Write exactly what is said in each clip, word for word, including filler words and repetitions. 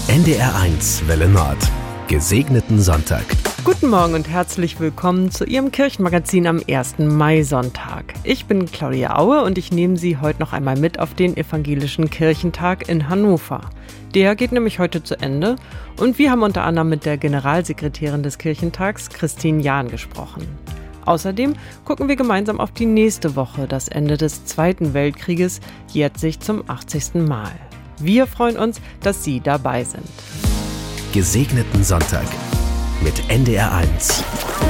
N D R eins Welle Nord. Gesegneten Sonntag. Guten Morgen und herzlich willkommen zu Ihrem Kirchenmagazin am ersten Mai-Sonntag. Ich bin Claudia Aue und ich nehme Sie heute noch einmal mit auf den Evangelischen Kirchentag in Hannover. Der geht nämlich heute zu Ende und wir haben unter anderem mit der Generalsekretärin des Kirchentags, Christine Jahn, gesprochen. Außerdem gucken wir gemeinsam auf die nächste Woche. Das Ende des Zweiten Weltkrieges jährt sich zum achtzigsten Mal. Wir freuen uns, dass Sie dabei sind. Gesegneten Sonntag mit N D R eins.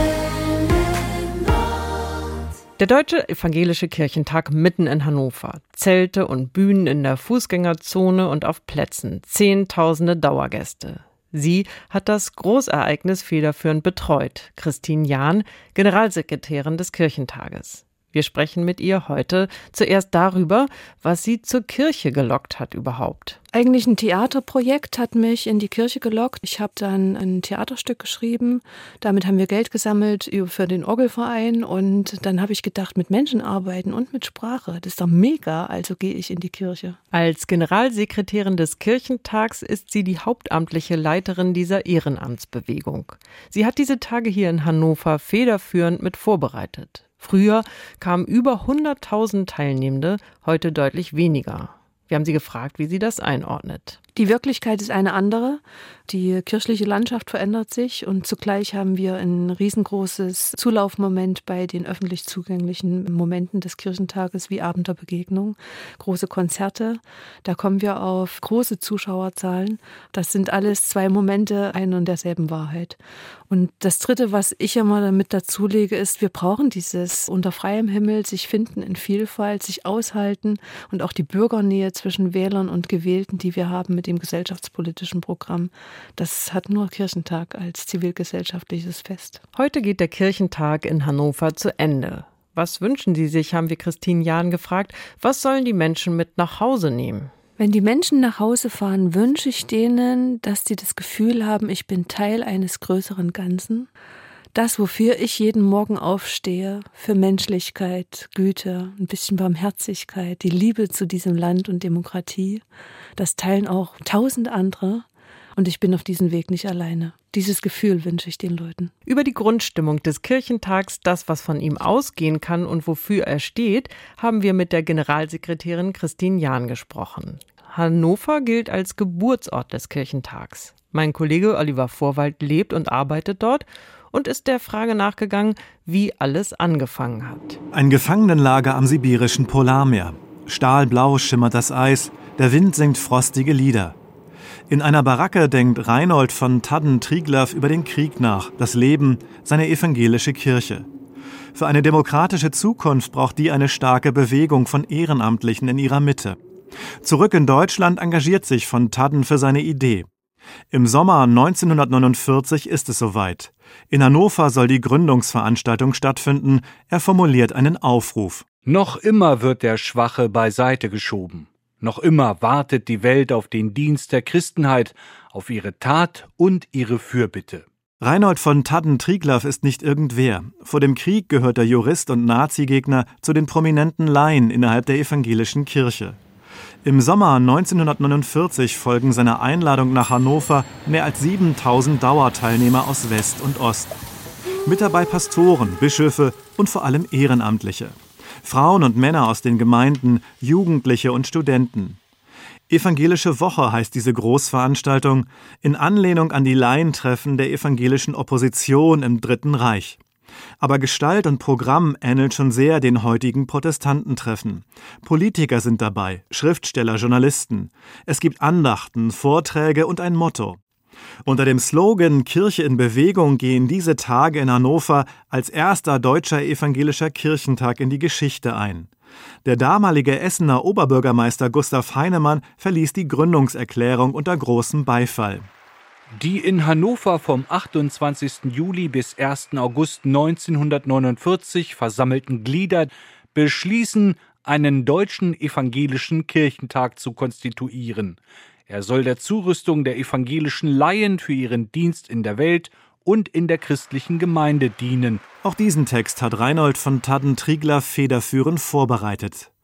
Der Deutsche Evangelische Kirchentag mitten in Hannover. Zelte und Bühnen in der Fußgängerzone und auf Plätzen. Zehntausende Dauergäste. Sie hat das Großereignis federführend betreut. Christine Jahn, Generalsekretärin des Kirchentages. Wir sprechen mit ihr heute zuerst darüber, was sie zur Kirche gelockt hat überhaupt. Eigentlich ein Theaterprojekt hat mich in die Kirche gelockt. Ich habe dann ein Theaterstück geschrieben. Damit haben wir Geld gesammelt für den Orgelverein. Und dann habe ich gedacht, mit Menschen arbeiten und mit Sprache, das ist doch mega, also gehe ich in die Kirche. Als Generalsekretärin des Kirchentags ist sie die hauptamtliche Leiterin dieser Ehrenamtsbewegung. Sie hat diese Tage hier in Hannover federführend mit vorbereitet. Früher kamen über hunderttausend Teilnehmende, heute deutlich weniger. Wir haben sie gefragt, wie sie das einordnet. Die Wirklichkeit ist eine andere. Die kirchliche Landschaft verändert sich und zugleich haben wir ein riesengroßes Zulaufmoment bei den öffentlich zugänglichen Momenten des Kirchentages wie Abend der Begegnung, große Konzerte. Da kommen wir auf große Zuschauerzahlen. Das sind alles zwei Momente einer und derselben Wahrheit. Und das Dritte, was ich immer damit dazulege, ist, wir brauchen dieses unter freiem Himmel, sich finden in Vielfalt, sich aushalten und auch die Bürgernähe zwischen Wählern und Gewählten, die wir haben mit dem gesellschaftspolitischen Programm. Das hat nur Kirchentag als zivilgesellschaftliches Fest. Heute geht der Kirchentag in Hannover zu Ende. Was wünschen Sie sich, haben wir Christine Jahn gefragt. Was sollen die Menschen mit nach Hause nehmen? Wenn die Menschen nach Hause fahren, wünsche ich denen, dass sie das Gefühl haben, ich bin Teil eines größeren Ganzen. Das, wofür ich jeden Morgen aufstehe, für Menschlichkeit, Güte, ein bisschen Barmherzigkeit, die Liebe zu diesem Land und Demokratie, das teilen auch tausend andere und ich bin auf diesem Weg nicht alleine. Dieses Gefühl wünsche ich den Leuten. Über die Grundstimmung des Kirchentags, das, was von ihm ausgehen kann und wofür er steht, haben wir mit der Generalsekretärin Christine Jahn gesprochen. Hannover gilt als Geburtsort des Kirchentags. Mein Kollege Oliver Vorwald lebt und arbeitet dort und ist der Frage nachgegangen, wie alles angefangen hat. Ein Gefangenenlager am sibirischen Polarmeer. Stahlblau schimmert das Eis, der Wind singt frostige Lieder. In einer Baracke denkt Reinhold von Tadden-Triglav über den Krieg nach, das Leben, seine evangelische Kirche. Für eine demokratische Zukunft braucht die eine starke Bewegung von Ehrenamtlichen in ihrer Mitte. Zurück in Deutschland engagiert sich von Tadden für seine Idee. Im Sommer neunzehnhundertneunundvierzig ist es soweit. In Hannover soll die Gründungsveranstaltung stattfinden. Er formuliert einen Aufruf. Noch immer wird der Schwache beiseite geschoben. Noch immer wartet die Welt auf den Dienst der Christenheit, auf ihre Tat und ihre Fürbitte. Reinhold von Tadden-Triglav ist nicht irgendwer. Vor dem Krieg gehört der Jurist und Nazigegner zu den prominenten Laien innerhalb der evangelischen Kirche. Im Sommer neunzehnhundertneunundvierzig folgen seiner Einladung nach Hannover mehr als siebentausend Dauerteilnehmer aus West und Ost. Mit dabei Pastoren, Bischöfe und vor allem Ehrenamtliche. Frauen und Männer aus den Gemeinden, Jugendliche und Studenten. Evangelische Woche heißt diese Großveranstaltung in Anlehnung an die Laientreffen der evangelischen Opposition im Dritten Reich. Aber Gestalt und Programm ähneln schon sehr den heutigen Protestantentreffen. Politiker sind dabei, Schriftsteller, Journalisten. Es gibt Andachten, Vorträge und ein Motto. Unter dem Slogan Kirche in Bewegung gehen diese Tage in Hannover als erster deutscher evangelischer Kirchentag in die Geschichte ein. Der damalige Essener Oberbürgermeister Gustav Heinemann verließ die Gründungserklärung unter großem Beifall. Die in Hannover vom achtundzwanzigsten Juli bis ersten August neunzehnhundertneunundvierzig versammelten Glieder beschließen, einen deutschen evangelischen Kirchentag zu konstituieren. Er soll der Zurüstung der evangelischen Laien für ihren Dienst in der Welt und in der christlichen Gemeinde dienen. Auch diesen Text hat Reinhold von Tadden-Triglav federführend vorbereitet.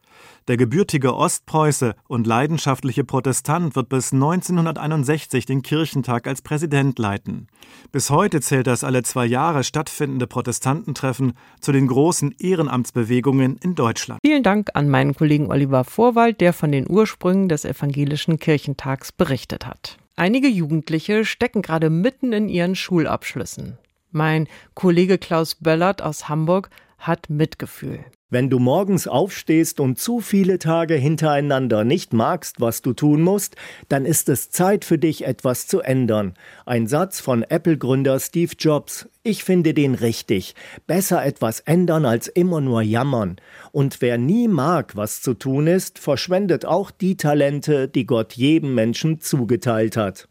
Der gebürtige Ostpreuße und leidenschaftliche Protestant wird bis neunzehnhunderteinundsechzig den Kirchentag als Präsident leiten. Bis heute zählt das alle zwei Jahre stattfindende Protestantentreffen zu den großen Ehrenamtsbewegungen in Deutschland. Vielen Dank an meinen Kollegen Oliver Vorwald, der von den Ursprüngen des evangelischen Kirchentags berichtet hat. Einige Jugendliche stecken gerade mitten in ihren Schulabschlüssen. Mein Kollege Klaus Böllert aus Hamburg hat Mitgefühl. Wenn du morgens aufstehst und zu viele Tage hintereinander nicht magst, was du tun musst, dann ist es Zeit für dich, etwas zu ändern. Ein Satz von Apple-Gründer Steve Jobs. Ich finde den richtig. Besser etwas ändern als immer nur jammern. Und wer nie mag, was zu tun ist, verschwendet auch die Talente, die Gott jedem Menschen zugeteilt hat.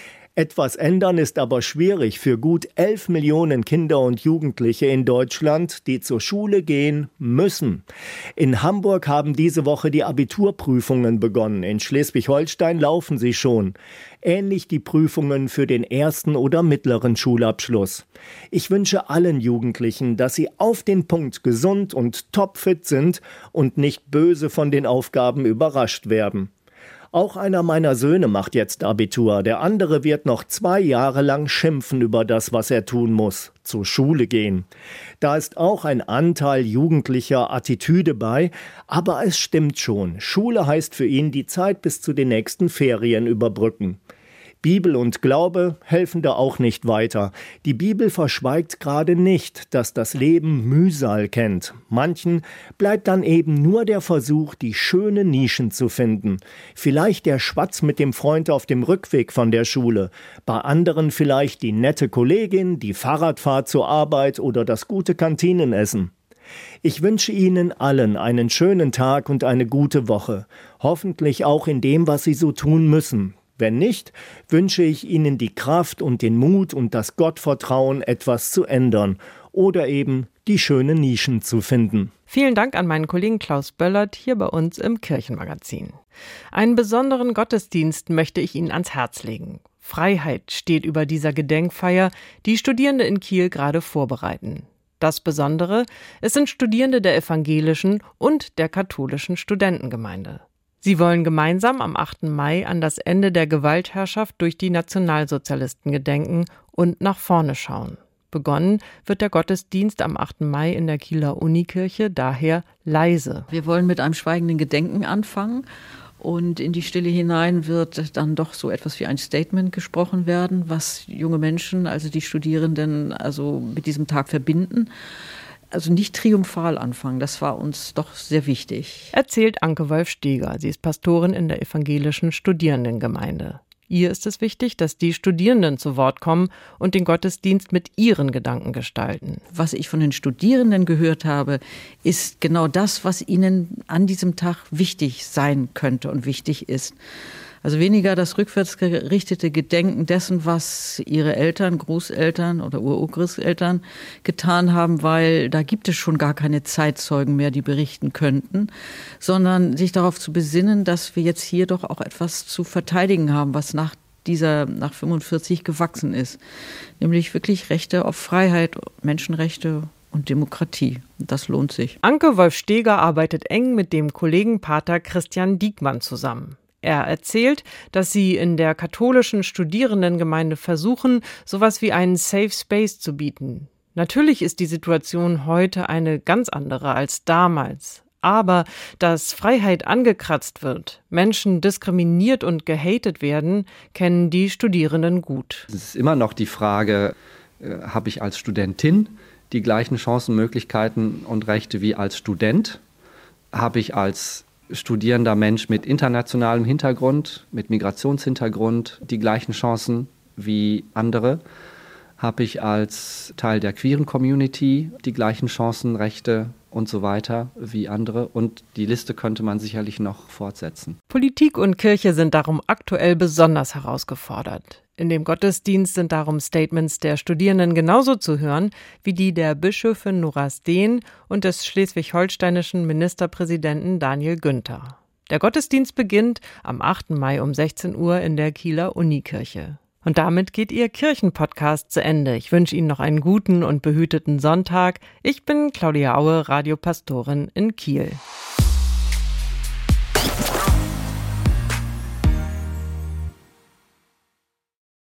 Etwas ändern ist aber schwierig für gut elf Millionen Kinder und Jugendliche in Deutschland, die zur Schule gehen müssen. In Hamburg haben diese Woche die Abiturprüfungen begonnen. In Schleswig-Holstein laufen sie schon. Ähnlich die Prüfungen für den ersten oder mittleren Schulabschluss. Ich wünsche allen Jugendlichen, dass sie auf den Punkt gesund und topfit sind und nicht böse von den Aufgaben überrascht werden. Auch einer meiner Söhne macht jetzt Abitur. Der andere wird noch zwei Jahre lang schimpfen über das, was er tun muss. Zur Schule gehen. Da ist auch ein Anteil jugendlicher Attitüde bei. Aber es stimmt schon. Schule heißt für ihn die Zeit bis zu den nächsten Ferien überbrücken. Bibel und Glaube helfen da auch nicht weiter. Die Bibel verschweigt gerade nicht, dass das Leben Mühsal kennt. Manchen bleibt dann eben nur der Versuch, die schönen Nischen zu finden. Vielleicht der Schwatz mit dem Freund auf dem Rückweg von der Schule. Bei anderen vielleicht die nette Kollegin, die Fahrradfahrt zur Arbeit oder das gute Kantinenessen. Ich wünsche Ihnen allen einen schönen Tag und eine gute Woche. Hoffentlich auch in dem, was Sie so tun müssen. Wenn nicht, wünsche ich Ihnen die Kraft und den Mut und das Gottvertrauen, etwas zu ändern oder eben die schönen Nischen zu finden. Vielen Dank an meinen Kollegen Klaus Böllert hier bei uns im Kirchenmagazin. Einen besonderen Gottesdienst möchte ich Ihnen ans Herz legen. Freiheit steht über dieser Gedenkfeier, die Studierende in Kiel gerade vorbereiten. Das Besondere, es sind Studierende der evangelischen und der katholischen Studentengemeinde. Sie wollen gemeinsam am achten Mai an das Ende der Gewaltherrschaft durch die Nationalsozialisten gedenken und nach vorne schauen. Begonnen wird der Gottesdienst am achten Mai in der Kieler Unikirche daher leise. Wir wollen mit einem schweigenden Gedenken anfangen und in die Stille hinein wird dann doch so etwas wie ein Statement gesprochen werden, was junge Menschen, also die Studierenden, also mit diesem Tag verbinden. Also nicht triumphal anfangen, das war uns doch sehr wichtig. Erzählt Anke Wolf-Steger. Sie ist Pastorin in der evangelischen Studierendengemeinde. Ihr ist es wichtig, dass die Studierenden zu Wort kommen und den Gottesdienst mit ihren Gedanken gestalten. Was ich von den Studierenden gehört habe, ist genau das, was ihnen an diesem Tag wichtig sein könnte und wichtig ist. Also weniger das rückwärts gerichtete Gedenken dessen, was ihre Eltern, Großeltern oder Urgroßeltern getan haben, weil da gibt es schon gar keine Zeitzeugen mehr, die berichten könnten, sondern sich darauf zu besinnen, dass wir jetzt hier doch auch etwas zu verteidigen haben, was nach dieser, nach fünfundvierzig gewachsen ist. Nämlich wirklich Rechte auf Freiheit, Menschenrechte und Demokratie. Das lohnt sich. Anke Wolf-Steger arbeitet eng mit dem Kollegen Pater Christian Diekmann zusammen. Er erzählt, dass sie in der katholischen Studierendengemeinde versuchen, sowas wie einen Safe Space zu bieten. Natürlich ist die Situation heute eine ganz andere als damals. Aber dass Freiheit angekratzt wird, Menschen diskriminiert und gehatet werden, kennen die Studierenden gut. Es ist immer noch die Frage, äh, habe ich als Studentin die gleichen Chancen, Möglichkeiten und Rechte wie als Student? Habe ich als studierender Mensch mit internationalem Hintergrund, mit Migrationshintergrund die gleichen Chancen wie andere? Habe ich als Teil der queeren Community die gleichen Chancen, Rechte und so weiter wie andere? Und die Liste könnte man sicherlich noch fortsetzen. Politik und Kirche sind darum aktuell besonders herausgefordert. In dem Gottesdienst sind darum Statements der Studierenden genauso zu hören wie die der Bischöfin Nora Steen und des schleswig-holsteinischen Ministerpräsidenten Daniel Günther. Der Gottesdienst beginnt am achten Mai um sechzehn Uhr in der Kieler Unikirche. Und damit geht Ihr Kirchenpodcast zu Ende. Ich wünsche Ihnen noch einen guten und behüteten Sonntag. Ich bin Claudia Aue, Radiopastorin in Kiel.